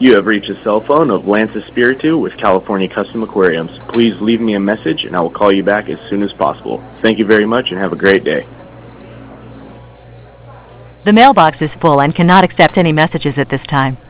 You have reached the cell phone of Lance Espiritu with California Custom Aquariums. Please leave me a message and I will call you back as soon as possible. Thank you very much and have a great day. The mailbox is full and cannot accept any messages at this time.